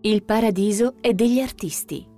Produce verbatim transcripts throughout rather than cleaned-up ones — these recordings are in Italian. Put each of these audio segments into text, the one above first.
Il paradiso è degli artisti.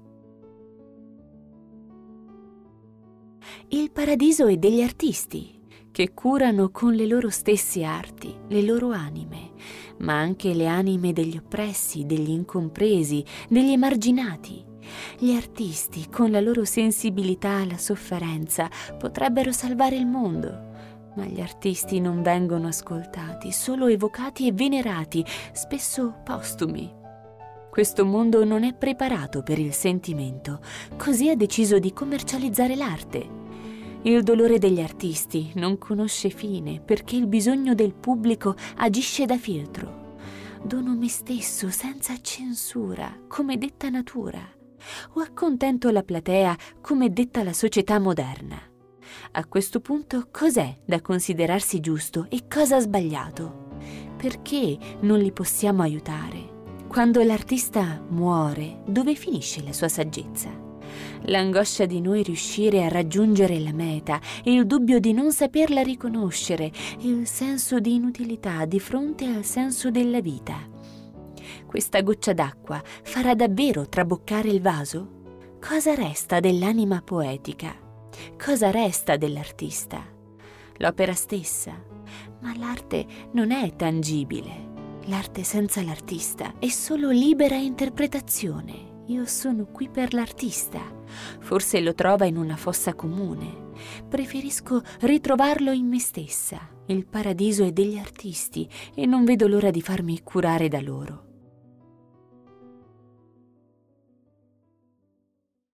Il paradiso è degli artisti, che curano con le loro stesse arti le loro anime, ma anche le anime degli oppressi, degli incompresi, degli emarginati. Gli artisti, con la loro sensibilità alla sofferenza, potrebbero salvare il mondo. Ma gli artisti non vengono ascoltati, solo evocati e venerati, spesso postumi. Questo mondo non è preparato per il sentimento, così ha deciso di commercializzare l'arte. Il dolore degli artisti non conosce fine perché il bisogno del pubblico agisce da filtro. Dono me stesso senza censura, come detta natura, o accontento la platea, come detta la società moderna. A questo punto cos'è da considerarsi giusto e cosa sbagliato? Perché non li possiamo aiutare? Quando l'artista muore, dove finisce la sua saggezza? L'angoscia di noi riuscire a raggiungere la meta, il dubbio di non saperla riconoscere, il senso di inutilità di fronte al senso della vita. Questa goccia d'acqua farà davvero traboccare il vaso? Cosa resta dell'anima poetica? Cosa resta dell'artista? L'opera stessa. Ma l'arte non è tangibile. L'arte senza l'artista è solo libera interpretazione. Io sono qui per l'artista. Forse lo trova in una fossa comune. Preferisco ritrovarlo in me stessa. Il paradiso è degli artisti e non vedo l'ora di farmi curare da loro.